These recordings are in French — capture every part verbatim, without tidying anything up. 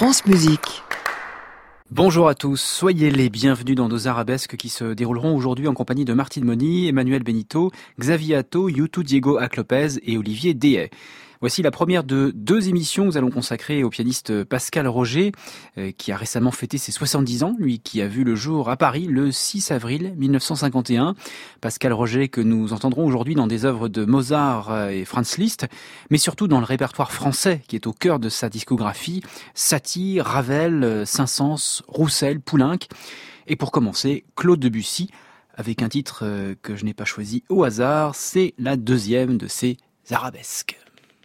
France Musique. Bonjour à tous, soyez les bienvenus dans nos arabesques qui se dérouleront aujourd'hui en compagnie de Martine Moni, Emmanuel Benito, Xavier Atto, Youtou Diego Ac-Lopez et Olivier Dehaye. Voici la première de deux émissions que nous allons consacrer au pianiste Pascal Roger, euh, qui a récemment fêté ses soixante-dix ans, lui qui a vu le jour à Paris le six avril mille neuf cent cinquante et un. Pascal Roger que nous entendrons aujourd'hui dans des œuvres de Mozart et Franz Liszt, mais surtout dans le répertoire français qui est au cœur de sa discographie, Satie, Ravel, Saint-Saëns, Roussel, Poulenc. Et pour commencer, Claude Debussy, avec un titre que je n'ai pas choisi au hasard, c'est la deuxième de ses arabesques.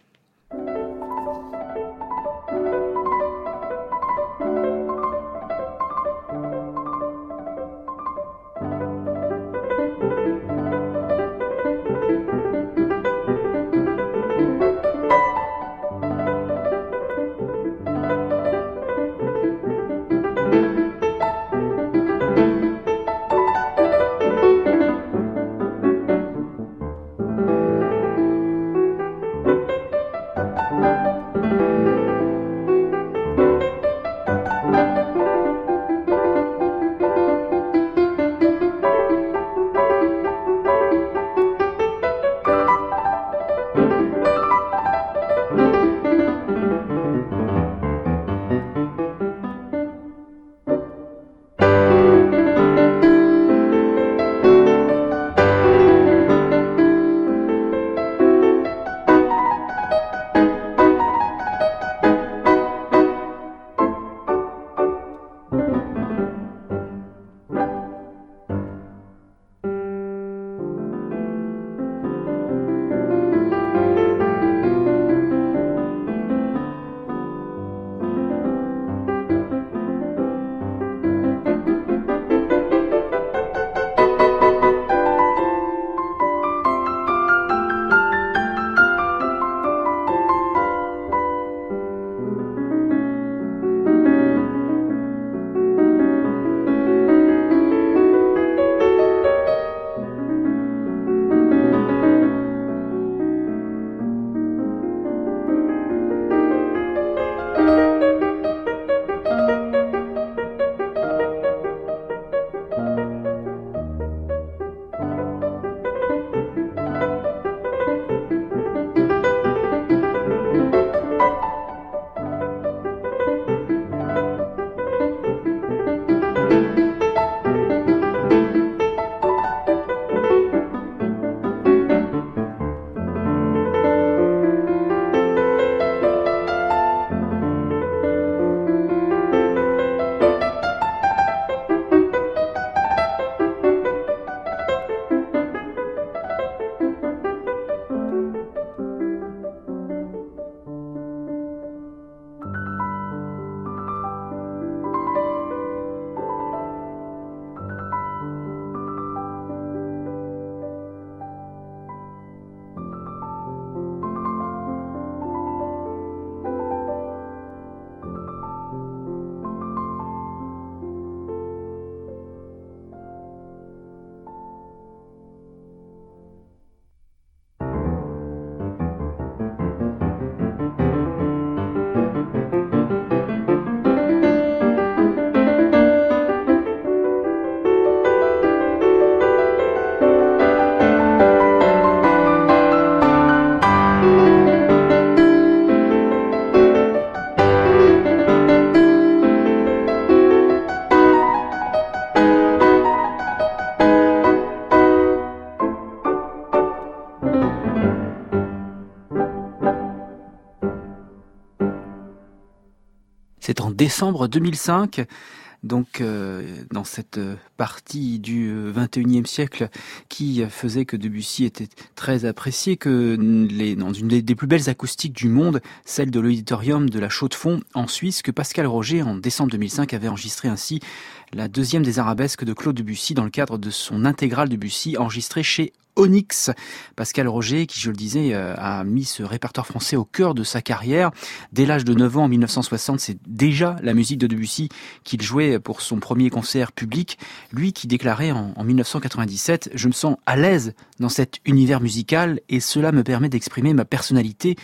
C'est en décembre deux mille cinq, donc euh, dans cette partie du vingt et unième siècle qui faisait que Debussy était très apprécié, que les, dans une des plus belles acoustiques du monde, celle de l'auditorium de la Chaux-de-Fonds en Suisse, que Pascal Roger, en décembre deux mille cinq, avait enregistré ainsi la deuxième des arabesques de Claude Debussy dans le cadre de son intégrale Debussy enregistrée chez Onyx. Pascal Roger, qui, je le disais, a mis ce répertoire français au cœur de sa carrière. Dès l'âge de neuf ans, en mille neuf cent soixante, c'est déjà la musique de Debussy qu'il jouait pour son premier concert public. Lui qui déclarait en, en mille neuf cent quatre-vingt-dix-sept « Je me sens à l'aise dans cet univers musical et cela me permet d'exprimer ma personnalité.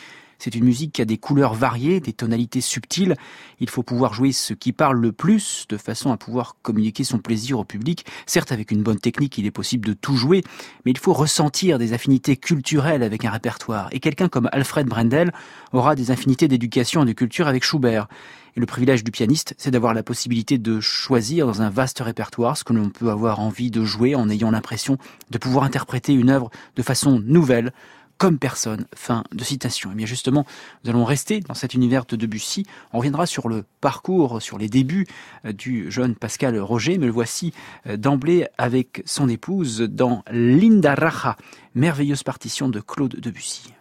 C'est une musique qui a des couleurs variées, des tonalités subtiles. Il faut pouvoir jouer ce qui parle le plus, de façon à pouvoir communiquer son plaisir au public. Certes, avec une bonne technique, il est possible de tout jouer, mais il faut ressentir des affinités culturelles avec un répertoire. Et quelqu'un comme Alfred Brendel aura des affinités d'éducation et de culture avec Schubert. Et le privilège du pianiste, c'est d'avoir la possibilité de choisir dans un vaste répertoire ce que l'on peut avoir envie de jouer en ayant l'impression de pouvoir interpréter une œuvre de façon nouvelle, comme personne. Fin de citation. Et bien justement, nous allons rester dans cet univers de Debussy. On reviendra sur le parcours, sur les débuts du jeune Pascal Roger, mais le voici d'emblée avec son épouse dans Linda Raja, merveilleuse partition de Claude Debussy.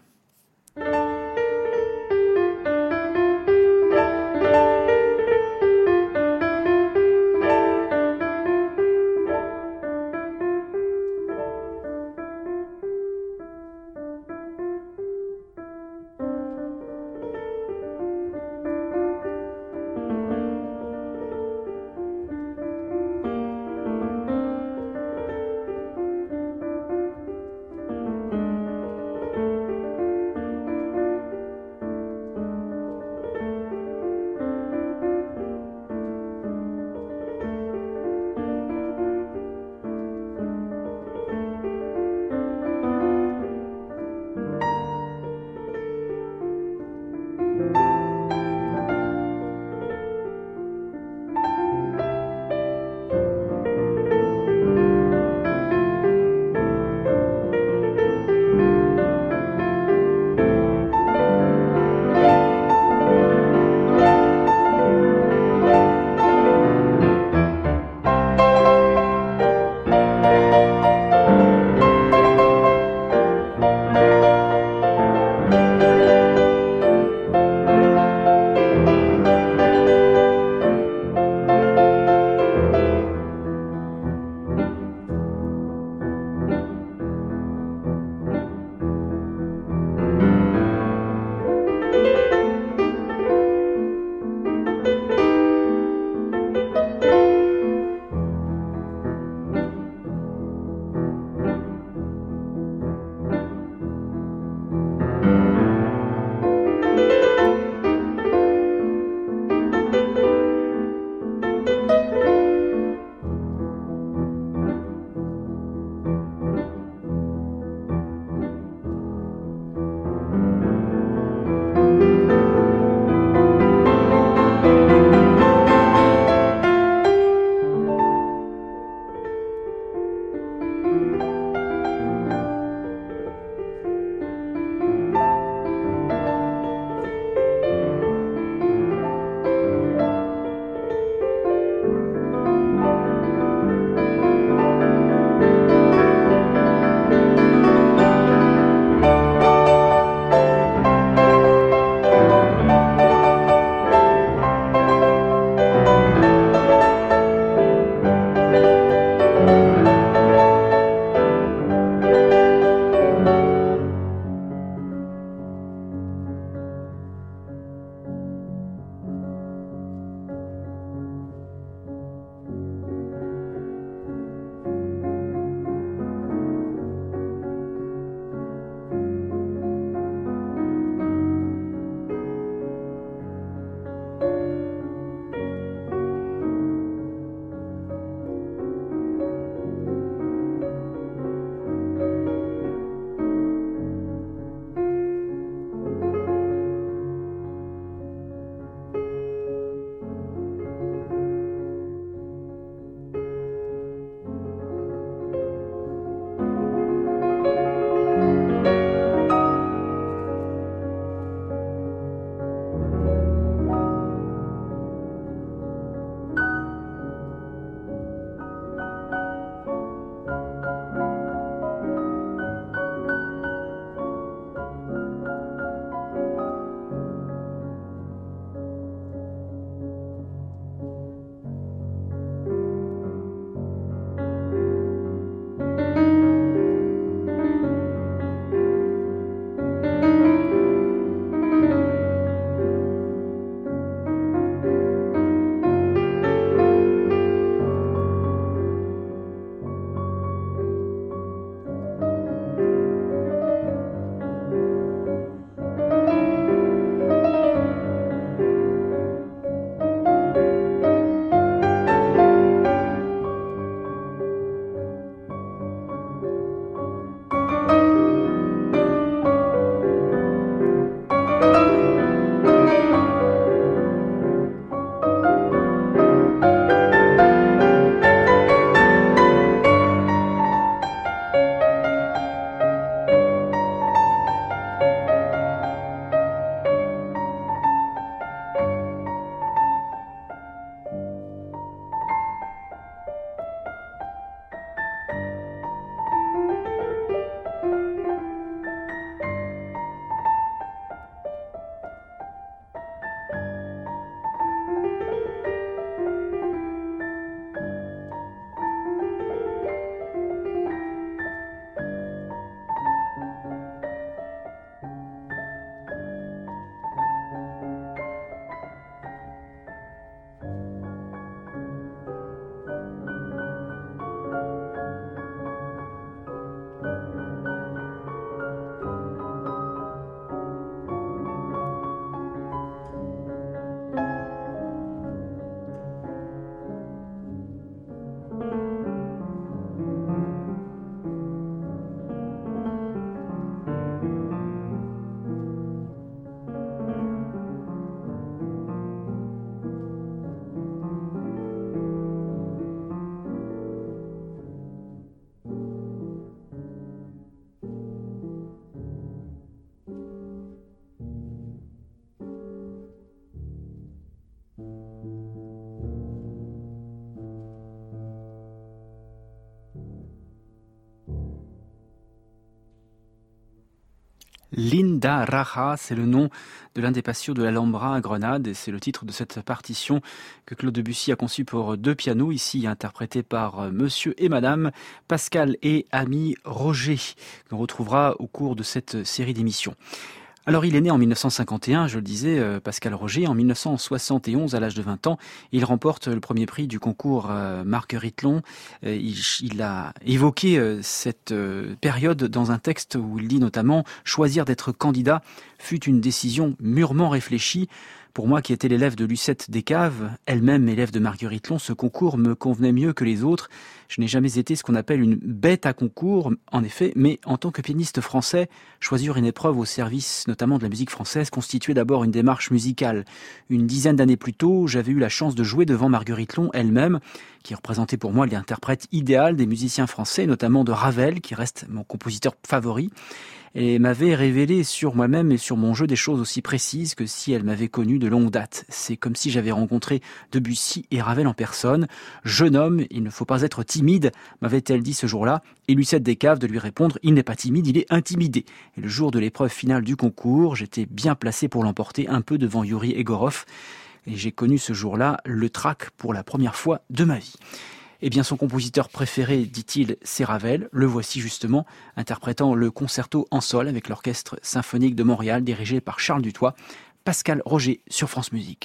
Linda Raja, c'est le nom de l'un des patios de l'Alhambra à Grenade et c'est le titre de cette partition que Claude Debussy a conçue pour deux pianos, ici interprété par Monsieur et Madame Pascal et Ami Roger, qu'on retrouvera au cours de cette série d'émissions. Alors il est né en mille neuf cent cinquante et un, je le disais, euh, Pascal Roger. En mille neuf cent soixante et onze, à l'âge de vingt ans, il remporte le premier prix du concours euh, Marguerite Long. Euh, il, il a évoqué euh, cette euh, période dans un texte où il dit notamment « Choisir d'être candidat fut une décision mûrement réfléchie. Pour moi qui étais l'élève de Lucette Descaves, elle-même élève de Marguerite Long, ce concours me convenait mieux que les autres. Je n'ai jamais été ce qu'on appelle une bête à concours, en effet, mais en tant que pianiste français, choisir une épreuve au service notamment de la musique française constituait d'abord une démarche musicale. Une dizaine d'années plus tôt, j'avais eu la chance de jouer devant Marguerite Long elle-même, qui représentait pour moi l'interprète idéal des musiciens français, notamment de Ravel, qui reste mon compositeur favori, et m'avait révélé sur moi-même et sur mon jeu des choses aussi précises que si elle m'avait connu de longue date. C'est comme si j'avais rencontré Debussy et Ravel en personne. « Jeune homme, il ne faut pas être timide », m'avait-elle dit ce jour-là, et Lucette Descaves de lui répondre « Il n'est pas timide, il est intimidé ». Et le jour de l'épreuve finale du concours, j'étais bien placé pour l'emporter un peu devant Yuri Egorov, et j'ai connu ce jour-là le trac pour la première fois de ma vie. Eh bien, son compositeur préféré, dit-il, c'est Ravel. Le voici justement, interprétant le concerto en sol avec l'Orchestre symphonique de Montréal, dirigé par Charles Dutoit. Pascal Roger sur France Musique.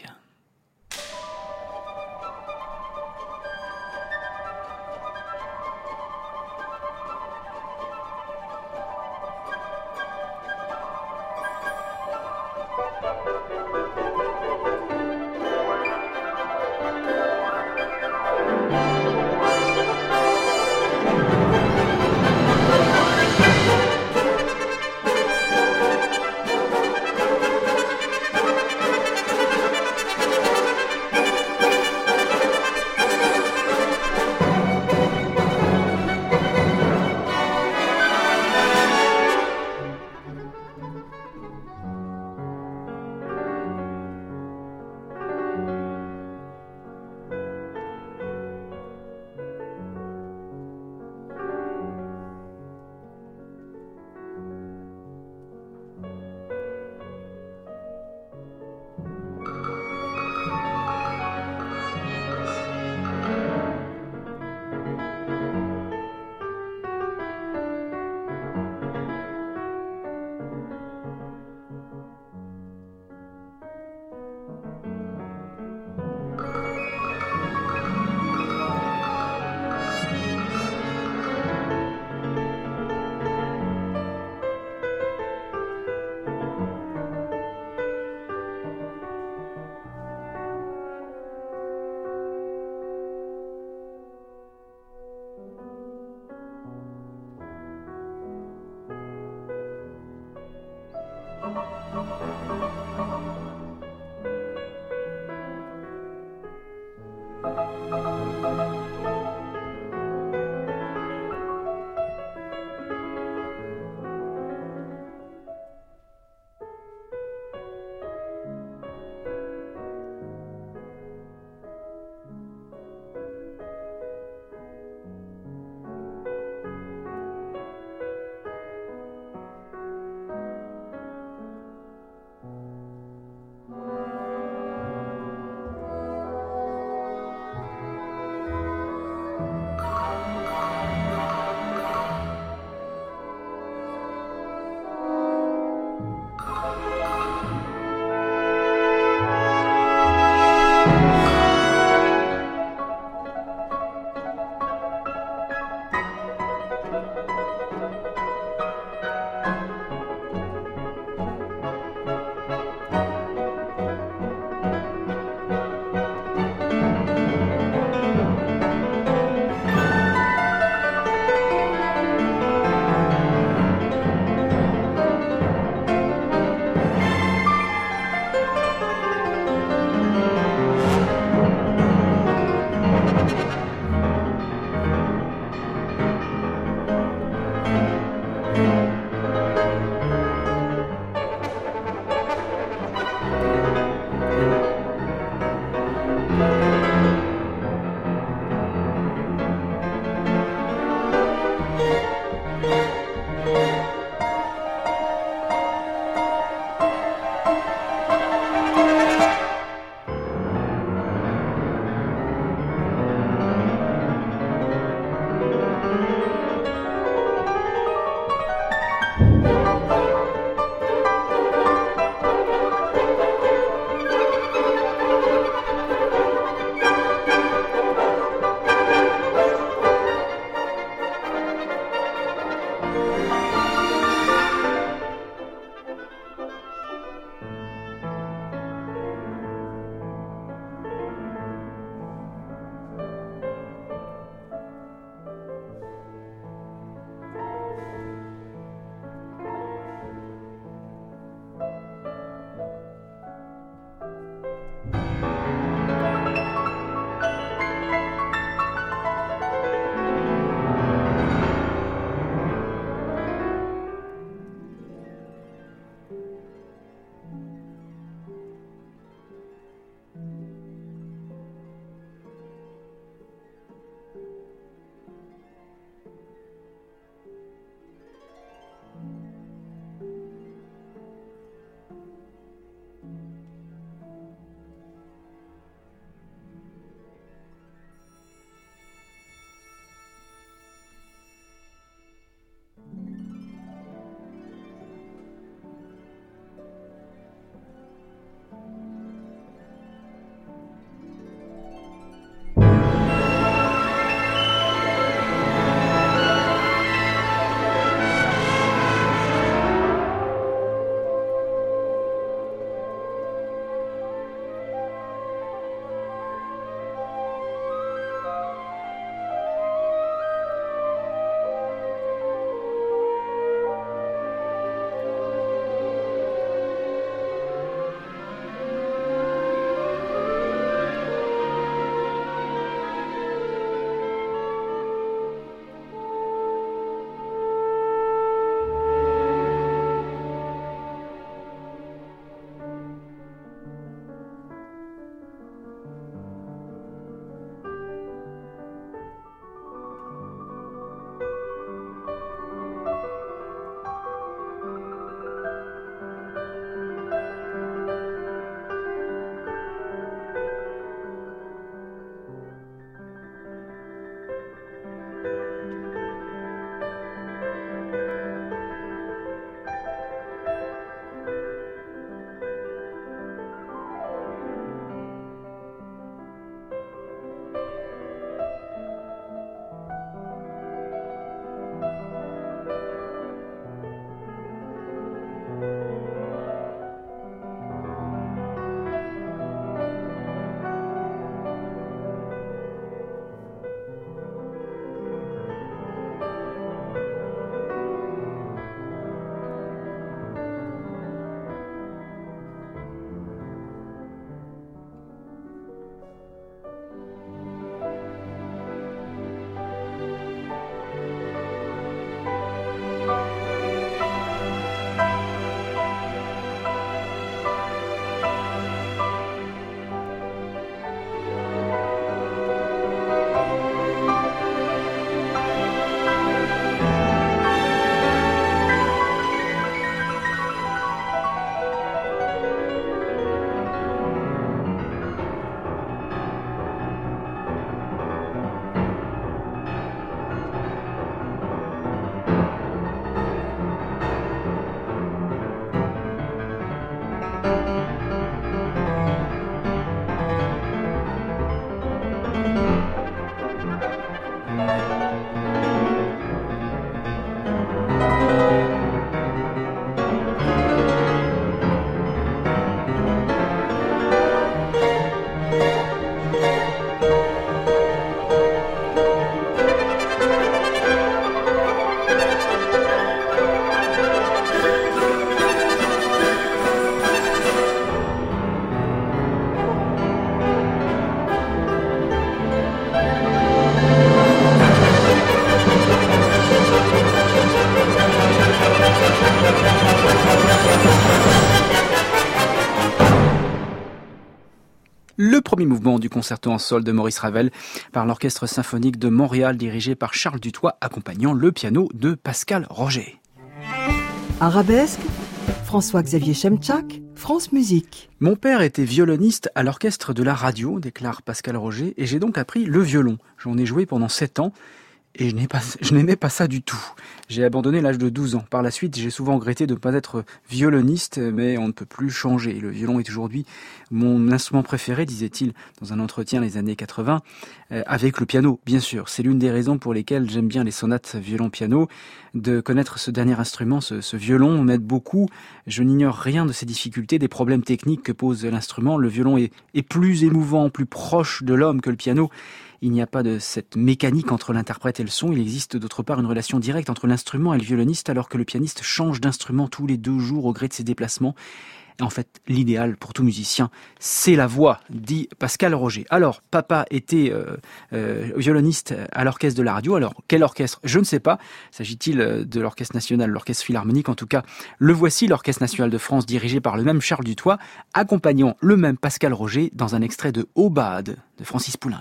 Le premier mouvement du concerto en sol de Maurice Ravel par l'Orchestre symphonique de Montréal dirigé par Charles Dutoit, accompagnant le piano de Pascal Roger. Arabesque, François-Xavier Chemchak, France Musique. Mon père était violoniste à l'orchestre de la radio, déclare Pascal Roger, et j'ai donc appris le violon. J'en ai joué pendant sept ans. Et je, n'ai pas, je n'aimais pas ça du tout. J'ai abandonné à l'âge de douze ans. Par la suite, j'ai souvent regretté de ne pas être violoniste, mais on ne peut plus changer. Le violon est aujourd'hui mon instrument préféré, disait-il dans un entretien les années quatre-vingts, euh, avec le piano, bien sûr. C'est l'une des raisons pour lesquelles j'aime bien les sonates violon-piano. De connaître ce dernier instrument, ce, ce violon, m'aide beaucoup. Je n'ignore rien de ses difficultés, des problèmes techniques que pose l'instrument. Le violon est, est plus émouvant, plus proche de l'homme que le piano. Il n'y a pas de cette mécanique entre l'interprète et le son. Il existe d'autre part une relation directe entre l'instrument et le violoniste, alors que le pianiste change d'instrument tous les deux jours au gré de ses déplacements. Et en fait, l'idéal pour tout musicien, c'est la voix, dit Pascal Roger. Alors, papa était euh, euh, violoniste à l'orchestre de la radio. Alors, quel orchestre ? Je ne sais pas. S'agit-il de l'Orchestre national, l'Orchestre philharmonique ? En tout cas, le voici, l'Orchestre national de France, dirigé par le même Charles Dutoit, accompagnant le même Pascal Roger dans un extrait de Aubade de Francis Poulenc.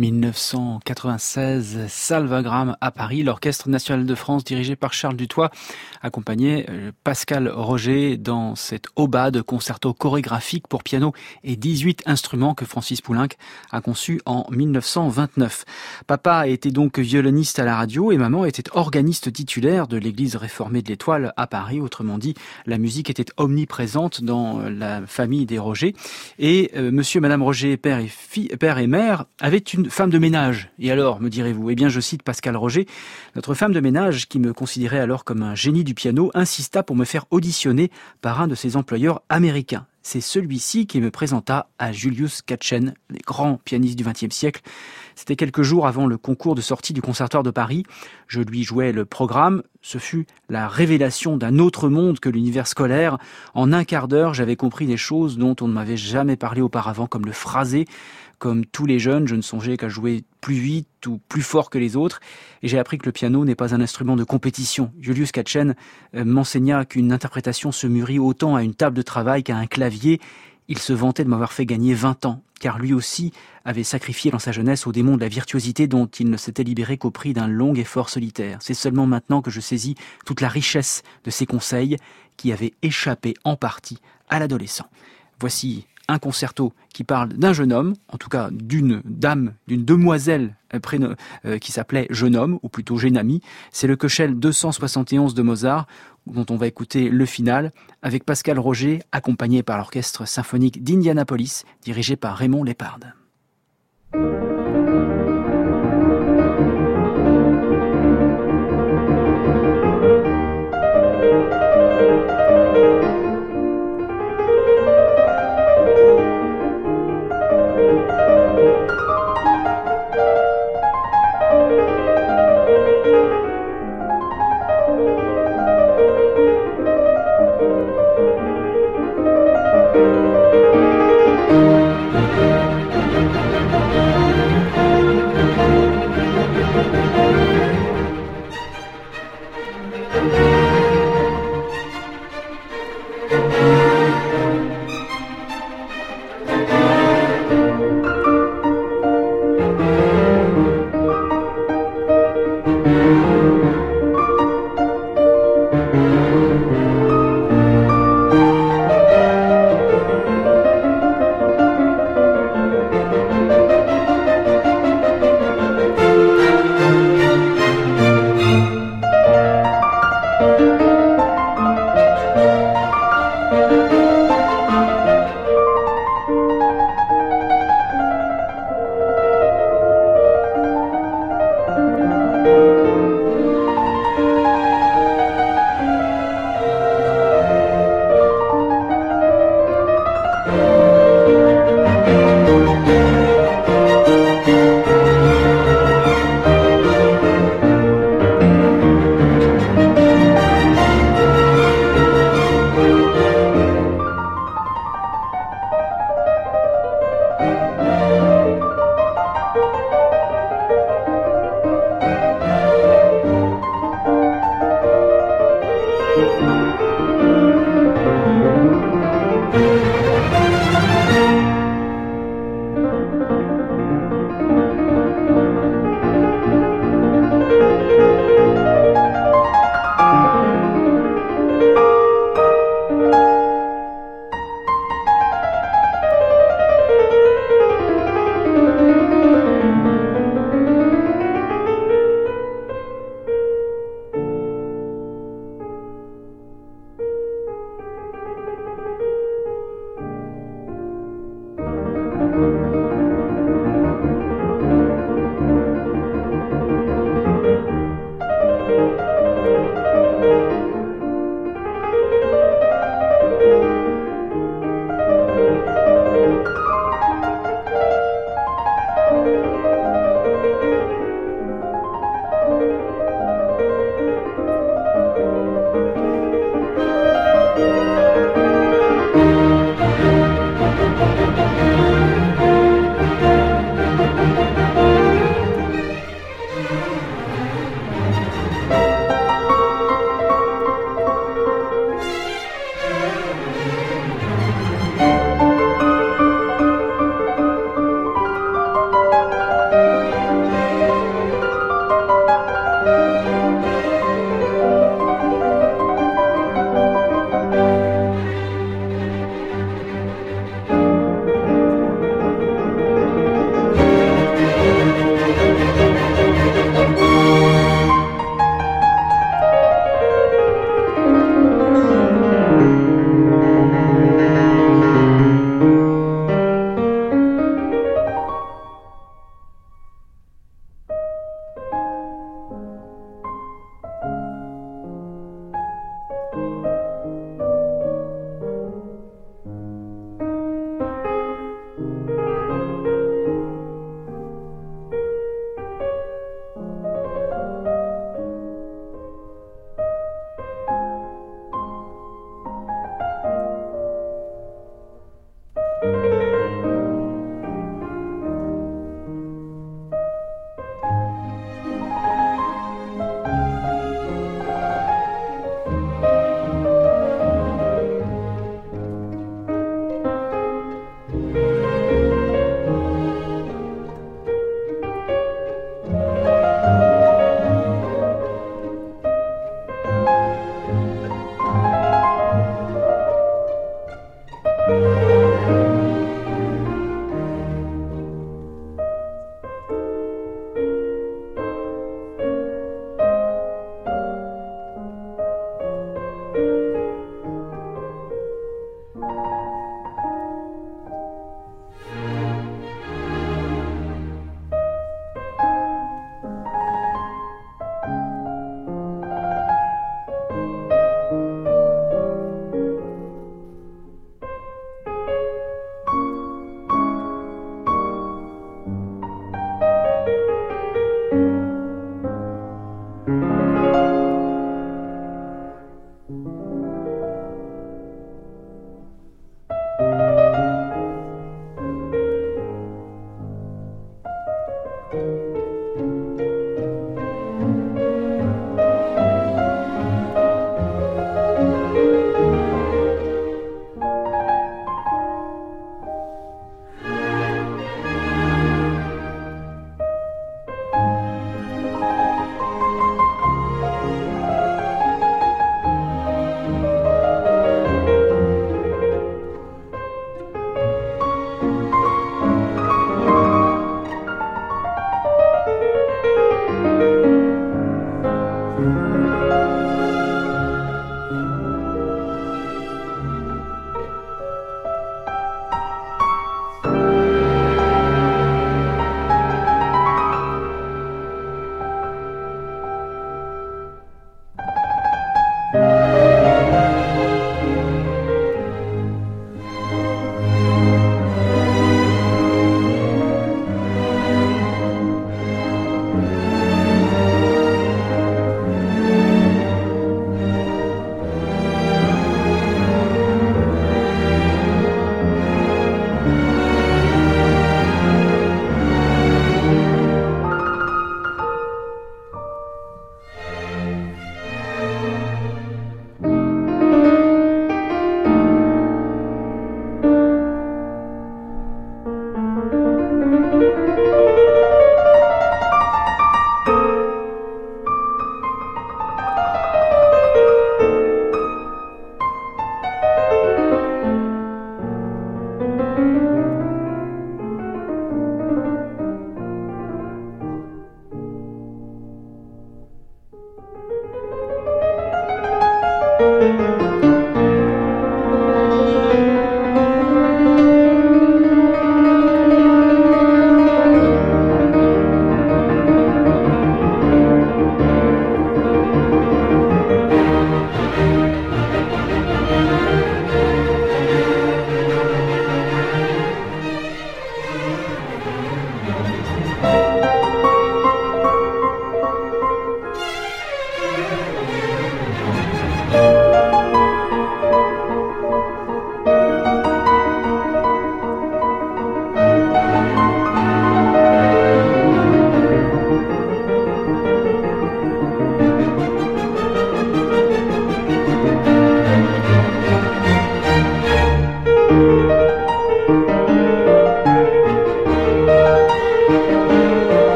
mille neuf cent quatre-vingt-seize, Salvagram à Paris, l'Orchestre national de France dirigé par Charles Dutoit accompagnait Pascal Roger dans cette aubade concerto chorégraphique pour piano et dix-huit instruments que Francis Poulenc a conçu en mille neuf cent vingt-neuf. Papa était donc violoniste à la radio et maman était organiste titulaire de l'église réformée de l'Étoile à Paris. Autrement dit, la musique était omniprésente dans la famille des Roger. Et euh, monsieur et madame Roger, père et, fille, père et mère, avaient une femme de ménage. Et alors, me direz-vous? Eh bien, je cite Pascal Roger. Notre femme de ménage, qui me considérait alors comme un génie du piano, insista pour me faire auditionner par un de ses employeurs américains. C'est celui-ci qui me présenta à Julius Katchen, les grands pianistes du vingtième siècle. C'était quelques jours avant le concours de sortie du Conservatoire de Paris. Je lui jouais le programme. Ce fut la révélation d'un autre monde que l'univers scolaire. En un quart d'heure, j'avais compris des choses dont on ne m'avait jamais parlé auparavant, comme le phrasé. Comme tous les jeunes, je ne songeais qu'à jouer plus vite ou plus fort que les autres. Et j'ai appris que le piano n'est pas un instrument de compétition. Julius Katchen m'enseigna qu'une interprétation se mûrit autant à une table de travail qu'à un clavier. Il se vantait de m'avoir fait gagner vingt ans, car lui aussi avait sacrifié dans sa jeunesse au démon de la virtuosité dont il ne s'était libéré qu'au prix d'un long effort solitaire. C'est seulement maintenant que je saisis toute la richesse de ses conseils qui avaient échappé en partie à l'adolescent. Voici un concerto qui parle d'un jeune homme, en tout cas d'une dame, d'une demoiselle prénom, euh, qui s'appelait Jeune Homme, ou plutôt Jeune Ami. C'est le Köchel deux cent soixante et onze de Mozart, dont on va écouter le final, avec Pascal Roger, accompagné par l'Orchestre symphonique d'Indianapolis, dirigé par Raymond Lépard.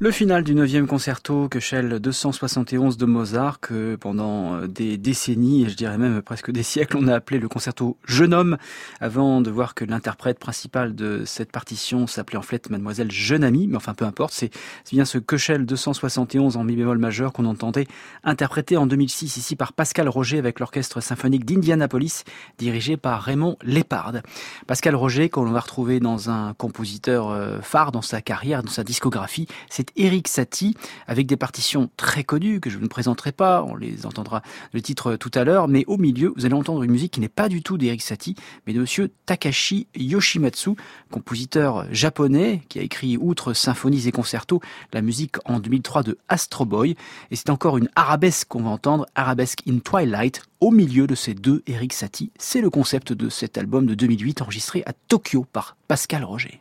Le final du neuvième concerto Köchel deux cent soixante et onze de Mozart, que pendant des décennies, et je dirais même presque des siècles, on a appelé le concerto Jeune homme, avant de voir que l'interprète principal de cette partition s'appelait en fait Mademoiselle Jeune amie, mais enfin peu importe, c'est bien ce Köchel deux cent soixante et onze en mi bémol majeur qu'on entendait interprété en deux mille six ici par Pascal Roger avec l'orchestre symphonique d'Indianapolis, dirigé par Raymond Lépard. Pascal Roger, qu'on va retrouver dans un compositeur phare dans sa carrière, dans sa discographie, c'est Erik Satie, avec des partitions très connues que je ne présenterai pas, on les entendra le titre tout à l'heure, mais au milieu, vous allez entendre une musique qui n'est pas du tout d'Erik Satie, mais de monsieur Takashi Yoshimatsu, compositeur japonais qui a écrit, outre symphonies et concertos, la musique en deux mille trois de Astro Boy, et c'est encore une arabesque qu'on va entendre, Arabesque in Twilight, au milieu de ces deux Erik Satie. C'est le concept de cet album de deux mille huit enregistré à Tokyo par Pascal Roger.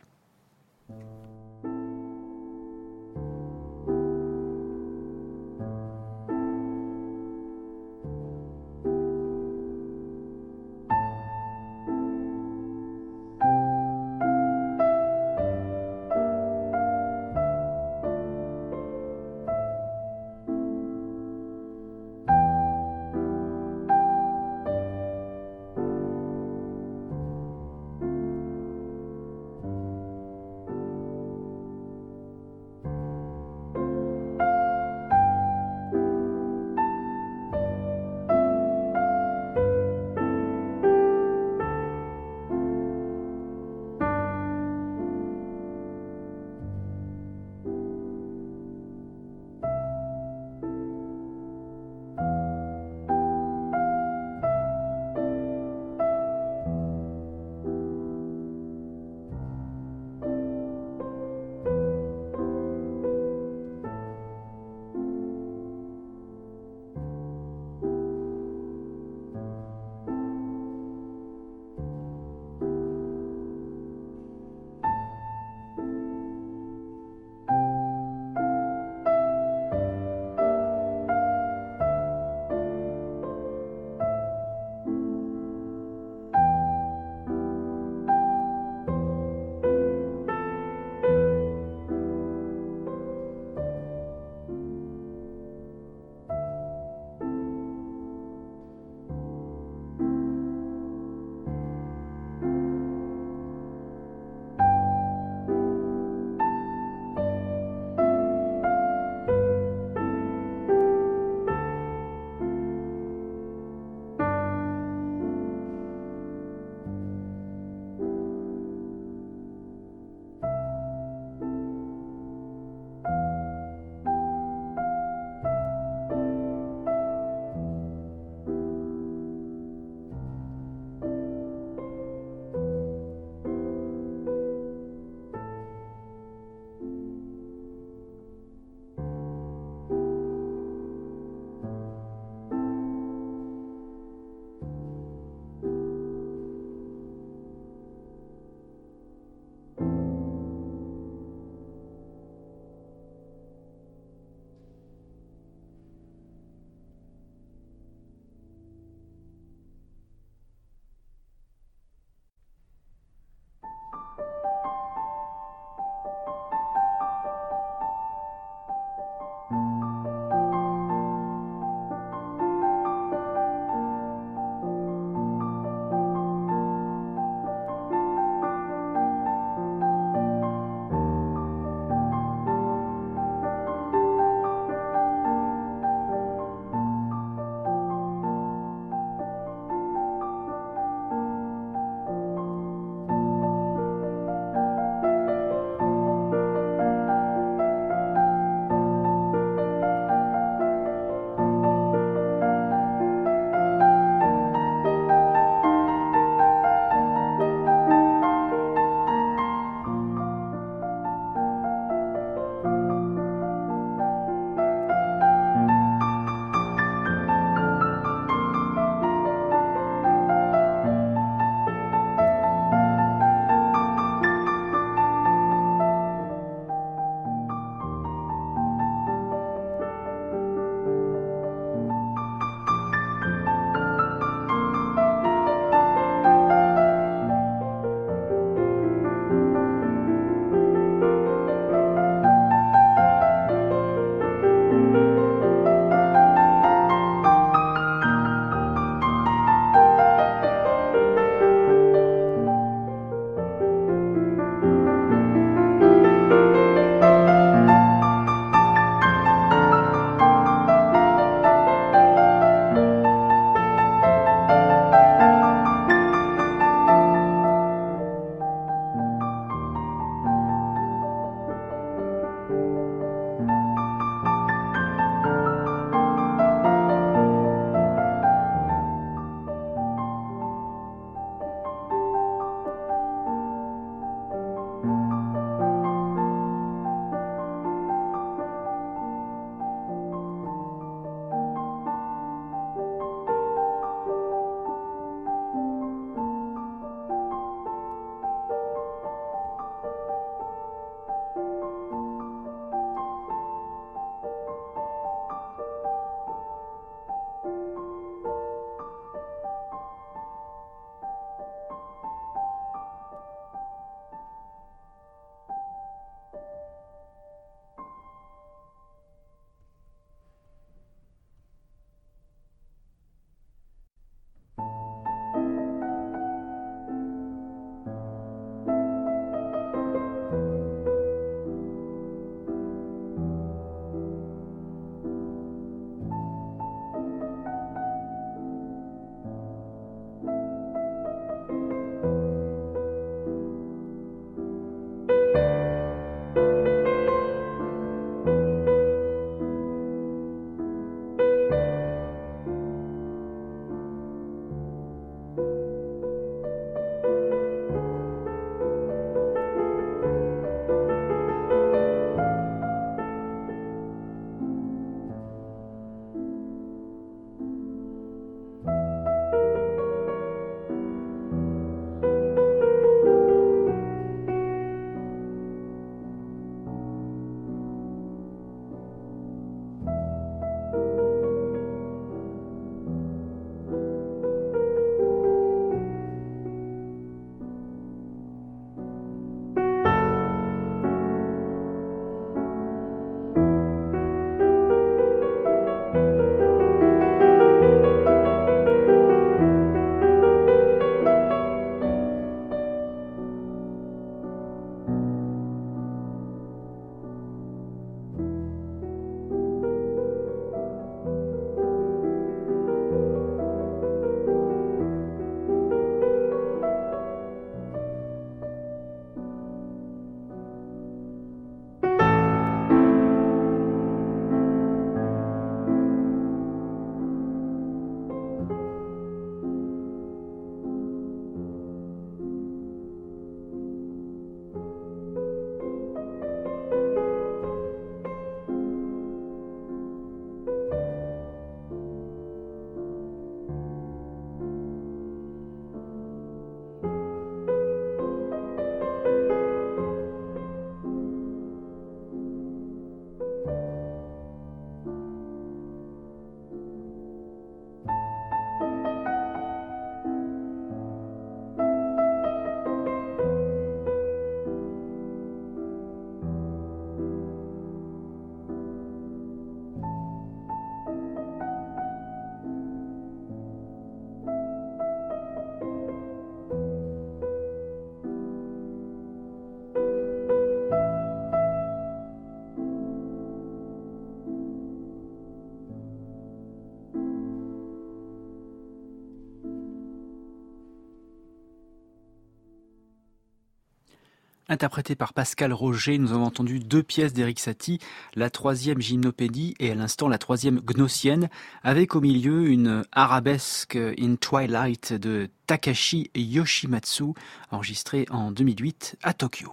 Interprété par Pascal Roger, nous avons entendu deux pièces d'Erik Satie, la troisième Gymnopédie et à l'instant la troisième Gnossienne, avec au milieu une arabesque in Twilight de Takashi Yoshimatsu, enregistrée en deux mille huit à Tokyo.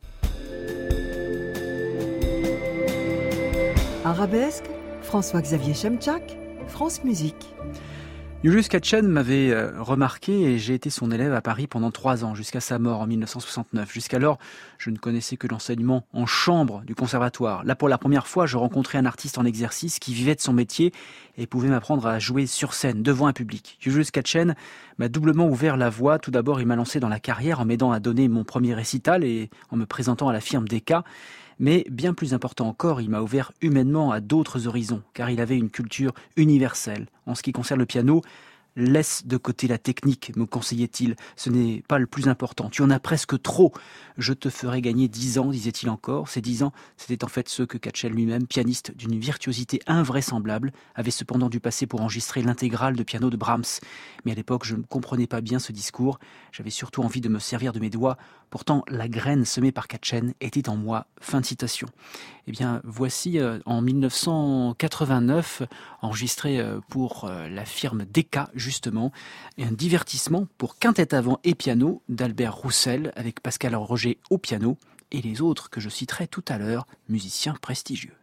Arabesque, François-Xavier Chemchak, France Musique. Julius Katchen m'avait remarqué et j'ai été son élève à Paris pendant trois ans, jusqu'à sa mort en mille neuf cent soixante-neuf. Jusqu'alors, je ne connaissais que l'enseignement en chambre du conservatoire. Là, pour la première fois, je rencontrais un artiste en exercice qui vivait de son métier et pouvait m'apprendre à jouer sur scène, devant un public. Julius Katchen m'a doublement ouvert la voie. Tout d'abord, il m'a lancé dans la carrière en m'aidant à donner mon premier récital et en me présentant à la firme Decca. Mais bien plus important encore, il m'a ouvert humainement à d'autres horizons, car il avait une culture universelle. En ce qui concerne le piano, laisse de côté la technique, me conseillait-il. Ce n'est pas le plus important. Tu en as presque trop. Je te ferai gagner dix ans, disait-il encore. Ces dix ans, c'était en fait ceux que Katchen lui-même, pianiste d'une virtuosité invraisemblable, avait cependant dû passer pour enregistrer l'intégrale de piano de Brahms. Mais à l'époque, je ne comprenais pas bien ce discours. J'avais surtout envie de me servir de mes doigts. Pourtant, la graine semée par Katchen était en moi. Fin de citation. Eh bien, voici euh, en mille neuf cent quatre-vingt-neuf, enregistré euh, pour euh, la firme Decca, justement, un divertissement pour quintette avant et piano d'Albert Roussel avec Pascal Roger au piano et les autres que je citerai tout à l'heure, musiciens prestigieux.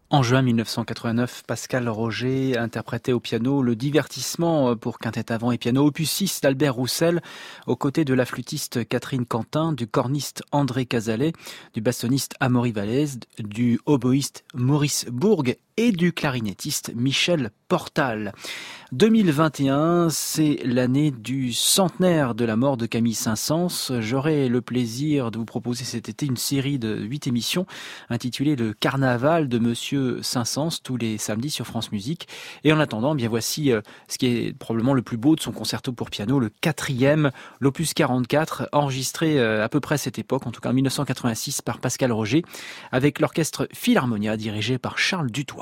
En juin mille neuf cent quatre-vingt-neuf, Pascal Roger interprétait au piano le divertissement pour quintette à vent et piano opus six d'Albert Roussel, aux côtés de la flûtiste Catherine Quentin, du corniste André Cazalet, du bassoniste Amaury Vallès, du oboïste Maurice Bourg et du clarinettiste Michel Portal. deux mille vingt et un, c'est l'année du centenaire de la mort de Camille Saint-Saëns. J'aurai le plaisir de vous proposer cet été une série de huit émissions intitulée Le Carnaval de Monsieur Saint-Saëns, tous les samedis sur France Musique. Et en attendant, bien voici ce qui est probablement le plus beau de son concerto pour piano, le quatrième, l'opus quarante-quatre, enregistré à peu près à cette époque, en tout cas en mille neuf cent quatre-vingt-six par Pascal Roger, avec l'orchestre Philharmonia dirigé par Charles Dutoit.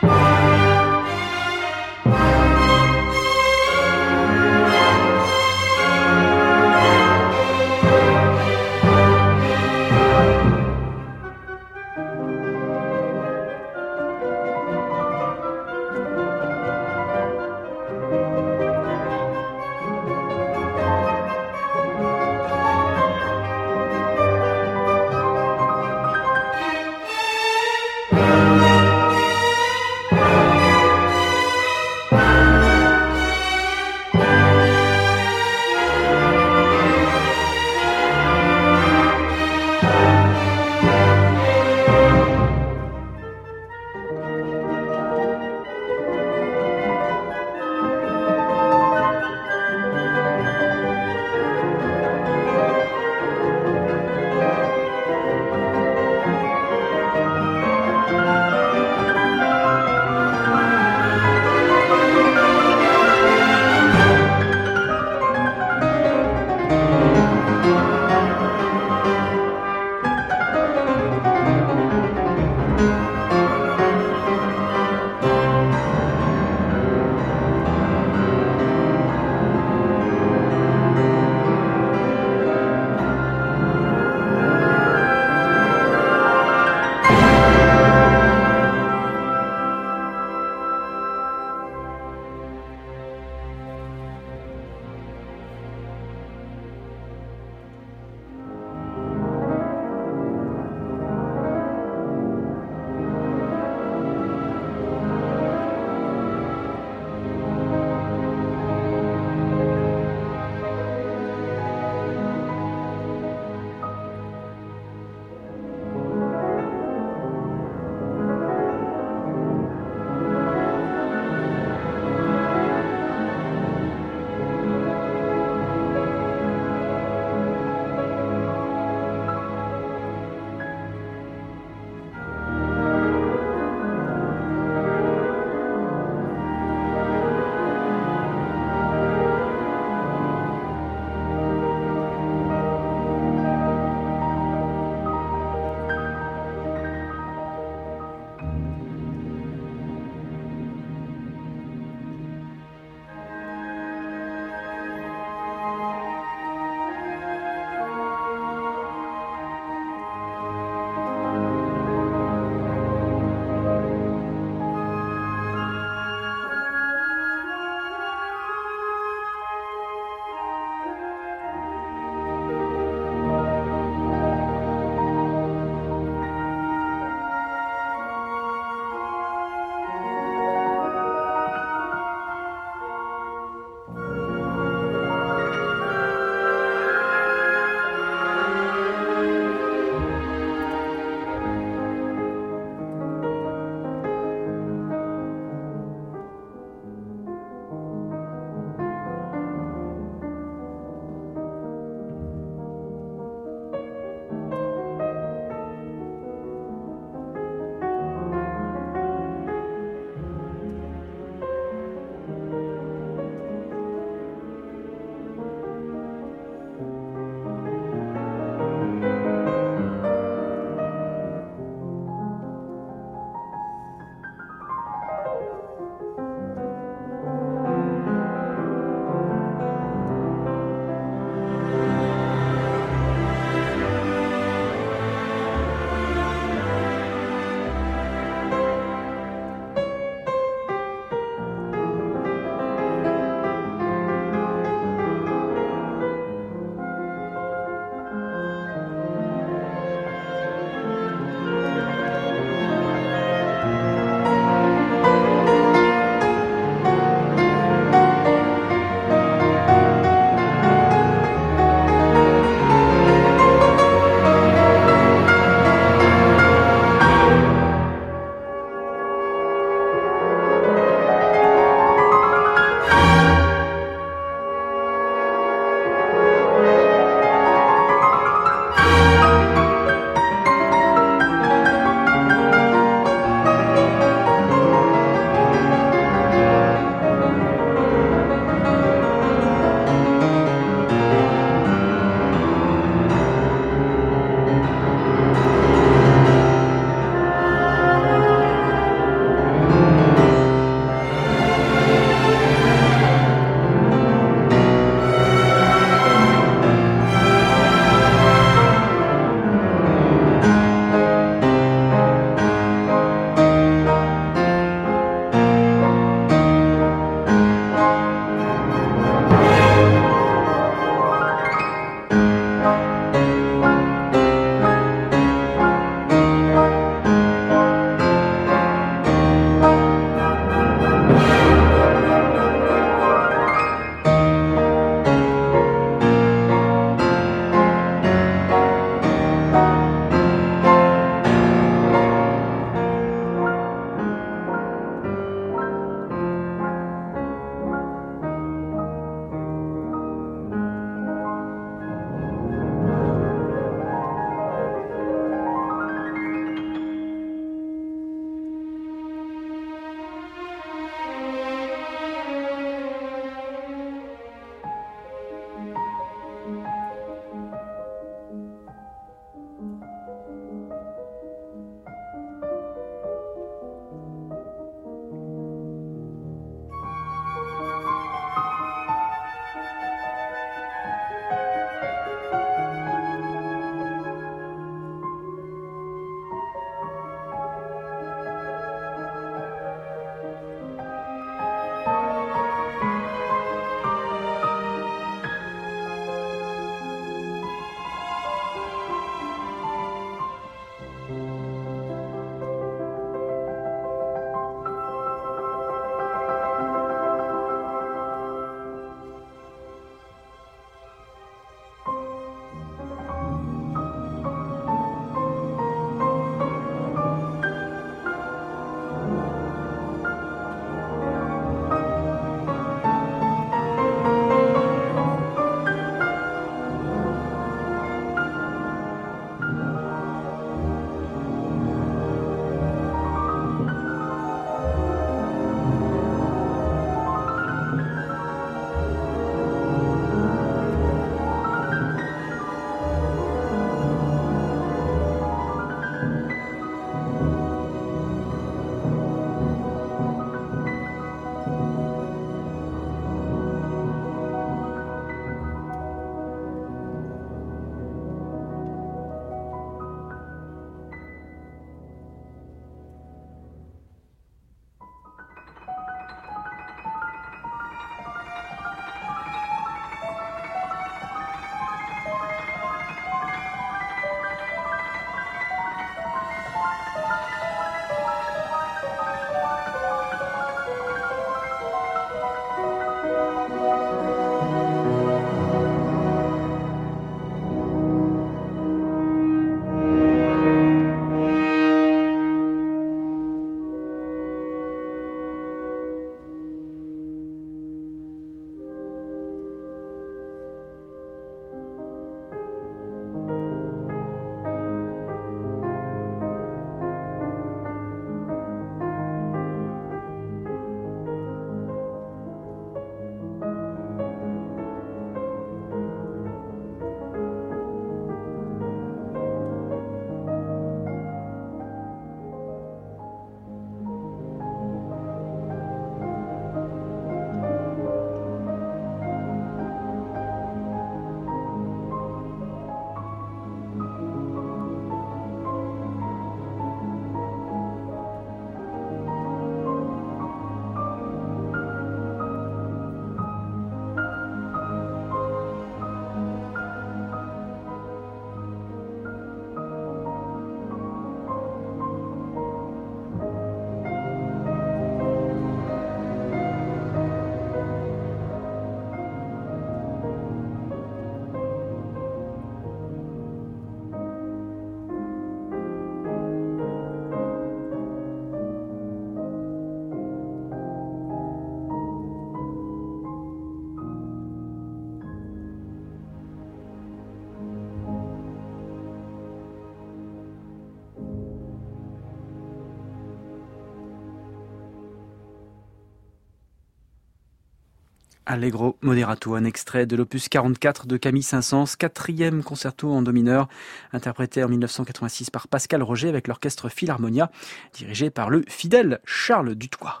Allegro moderato, un extrait de l'opus quarante-quatre de Camille Saint-Saëns, quatrième concerto en do mineur, interprété en mille neuf cent quatre-vingt-six par Pascal Roger avec l'orchestre Philharmonia, dirigé par le fidèle Charles Dutoit.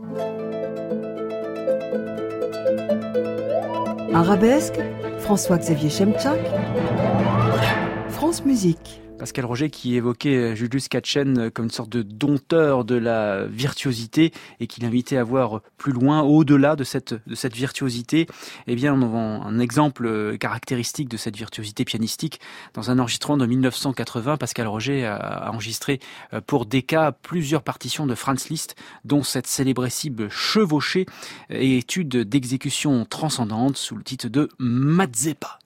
Arabesque, François-Xavier Chemchak, France Musique. Pascal Roger qui évoquait Julius Katchen comme une sorte de dompteur de la virtuosité et qui l'invitait à voir plus loin, au-delà de cette, de cette virtuosité. Eh bien, on a un exemple caractéristique de cette virtuosité pianistique. Dans un enregistrement de mille neuf cent quatre-vingts, Pascal Roger a enregistré pour Decca plusieurs partitions de Franz Liszt, dont cette célébrissime Chevauchée, étude d'exécution transcendante sous le titre de Mazeppa.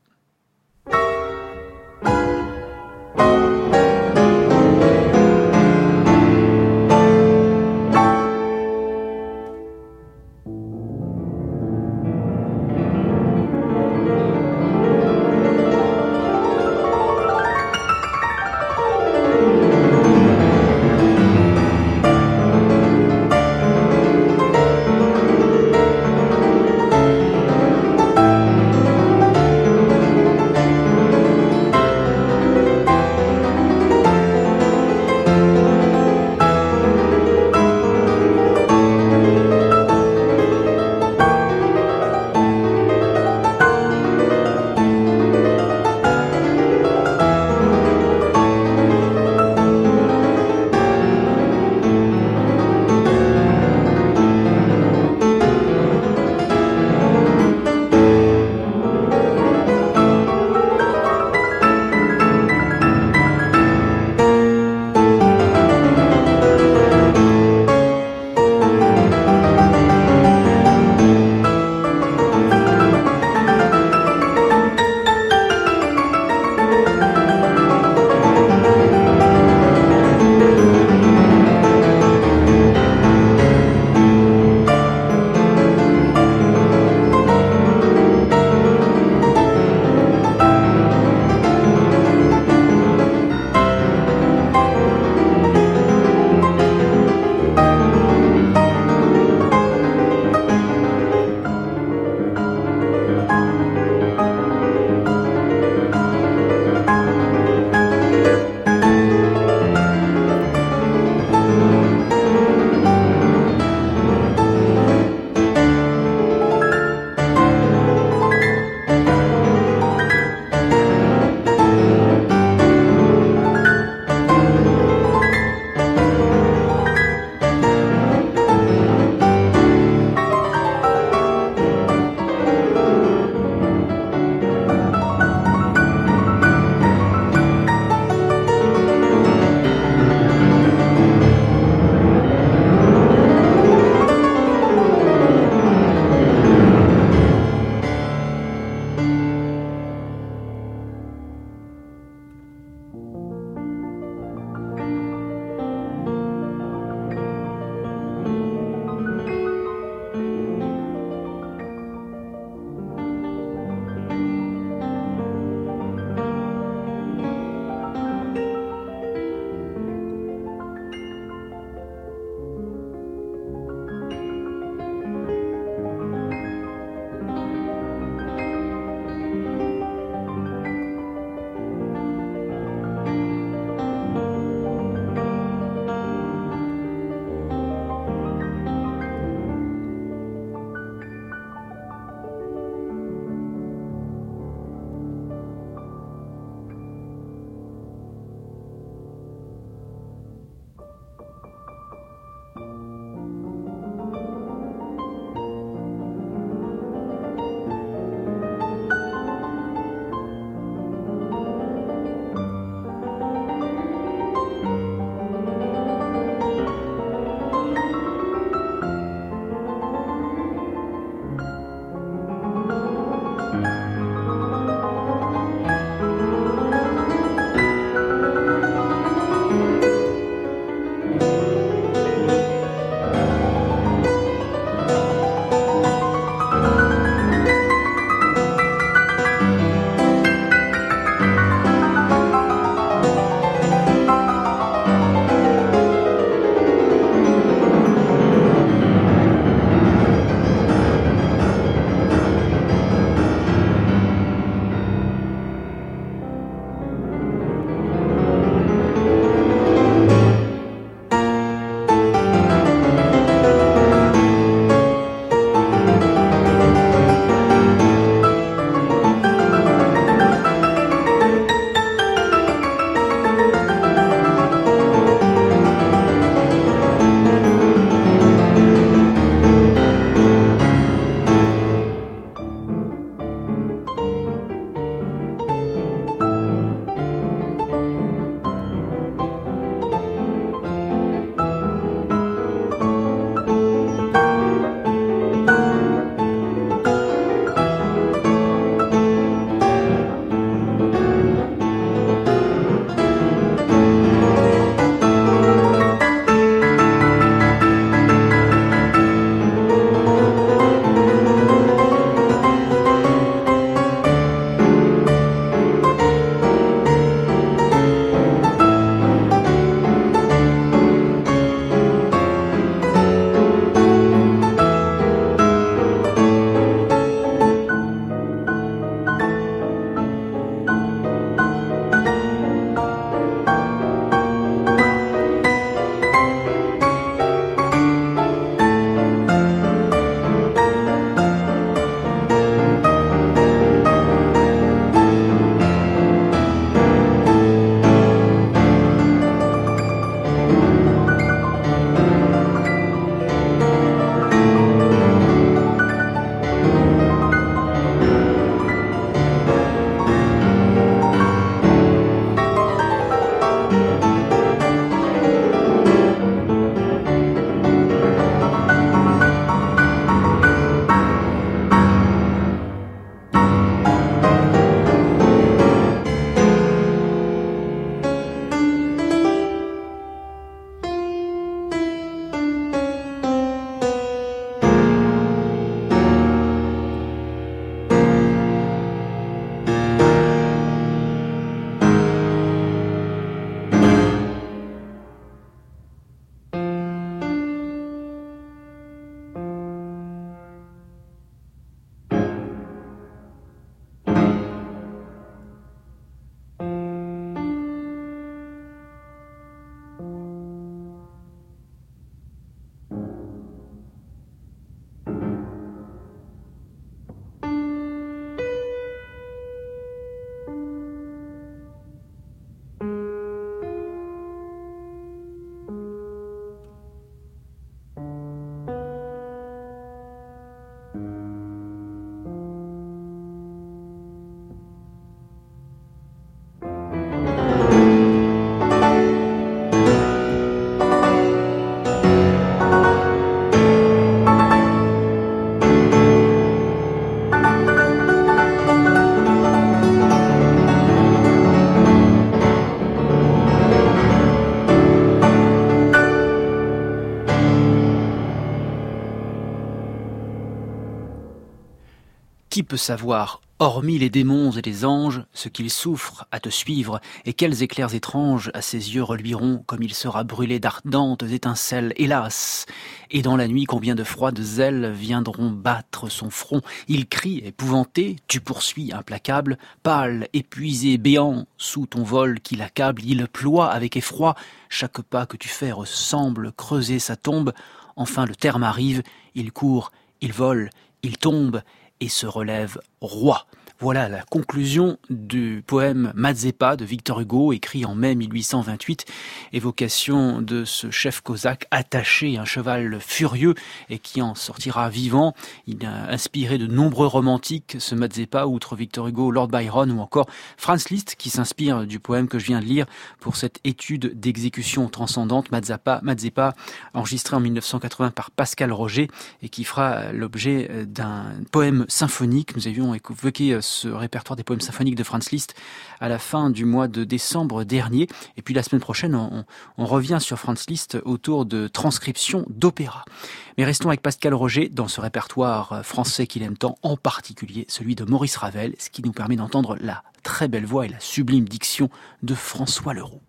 Qui peut savoir, hormis les démons et les anges, ce qu'il souffre à te suivre, et quels éclairs étranges à ses yeux reluiront, comme il sera brûlé d'ardentes étincelles, hélas! Et dans la nuit, combien de froides ailes viendront battre son front? Il crie, épouvanté, tu poursuis, implacable, pâle, épuisé, béant, sous ton vol qui l'accable, il ploie avec effroi, chaque pas que tu fais ressemble creuser sa tombe, enfin le terme arrive, il court, il vole, il tombe, et se relève roi. Voilà la conclusion du poème Mazeppa de Victor Hugo, écrit en mai mille huit cent vingt-huit, évocation de ce chef cosaque attaché à un cheval furieux et qui en sortira vivant. Il a inspiré de nombreux romantiques, ce Mazeppa, outre Victor Hugo, Lord Byron ou encore Franz Liszt, qui s'inspire du poème que je viens de lire pour cette étude d'exécution transcendante, Mazeppa, Mazeppa, enregistré en mille neuf cent quatre-vingts par Pascal Roger et qui fera l'objet d'un poème symphonique. Nous avions évoqué ce répertoire des poèmes symphoniques de Franz Liszt à la fin du mois de décembre dernier. Et puis la semaine prochaine, on, on revient sur Franz Liszt autour de transcriptions d'opéra. Mais restons avec Pascal Roger dans ce répertoire français qu'il aime tant, en particulier celui de Maurice Ravel, ce qui nous permet d'entendre la très belle voix et la sublime diction de François Leroux.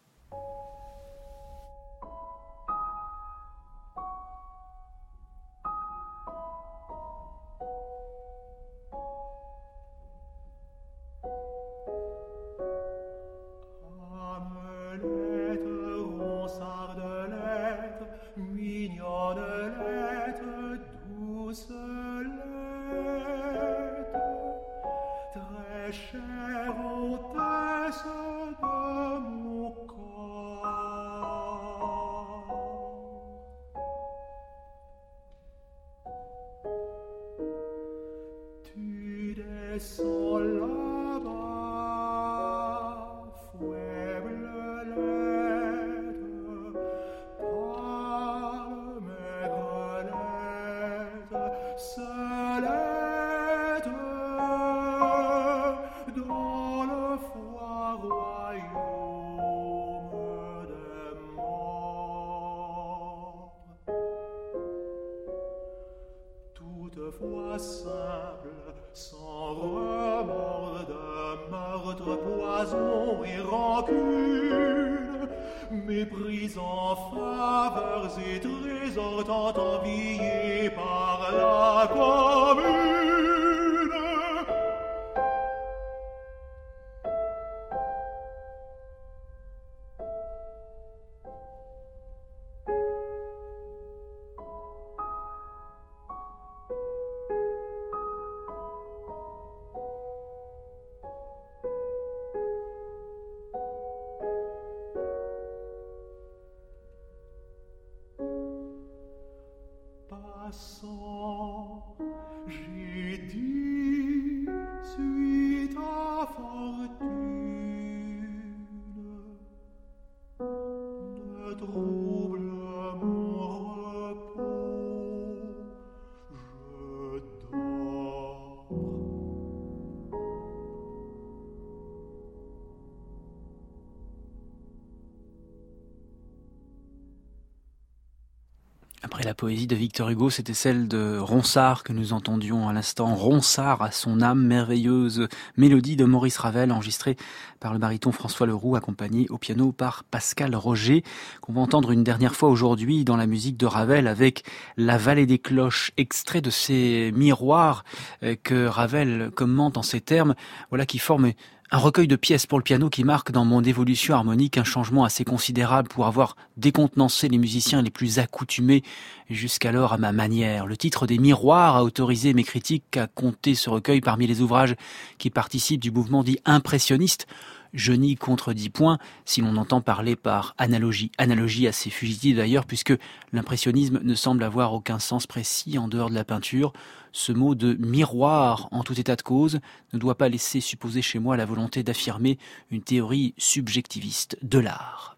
Après la poésie de Victor Hugo, c'était celle de Ronsard que nous entendions à l'instant. Ronsard à son âme, merveilleuse mélodie de Maurice Ravel, enregistrée par le baryton François Leroux, accompagné au piano par Pascal Roger, qu'on va entendre une dernière fois aujourd'hui dans la musique de Ravel avec La Vallée des Cloches, extrait de ces miroirs que Ravel commente en ces termes, voilà qui forment un recueil de pièces pour le piano qui marque dans mon évolution harmonique un changement assez considérable pour avoir décontenancé les musiciens les plus accoutumés jusqu'alors à ma manière. Le titre des Miroirs a autorisé mes critiques à compter ce recueil parmi les ouvrages qui participent du mouvement dit impressionniste. Je n'y contredis point si l'on entend parler par analogie. Analogie assez fugitive d'ailleurs puisque l'impressionnisme ne semble avoir aucun sens précis en dehors de la peinture. Ce mot de miroir en tout état de cause ne doit pas laisser supposer chez moi la volonté d'affirmer une théorie subjectiviste de l'art.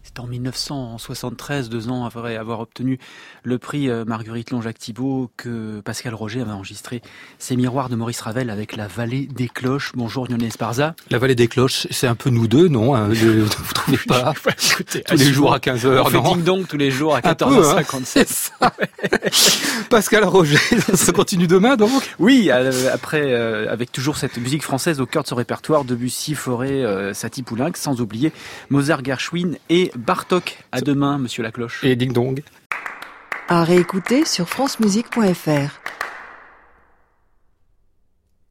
C'était en mille neuf cent soixante-treize, deux ans après avoir obtenu le prix Marguerite Long-Jacques Thibault, que Pascal Roger avait enregistré ses miroirs de Maurice Ravel avec la Vallée des Cloches. Bonjour Lionel Esparza. La Vallée des Cloches, c'est un peu nous deux, non? Vous trouvez pas? Écoutez, tous les jours à quinze heures, on fait non? ding-dong tous les jours à quatorze heures cinquante-sept. Hein, Pascal Roger, ça continue demain donc? Oui, après, euh, avec toujours cette musique française au cœur de son répertoire, Debussy, Fauré, euh, Satie Poulenc, sans oublier Mozart, Gershwin et Bartók. À demain, monsieur Lacloche. Et ding dong. À réécouter sur francemusique point f r.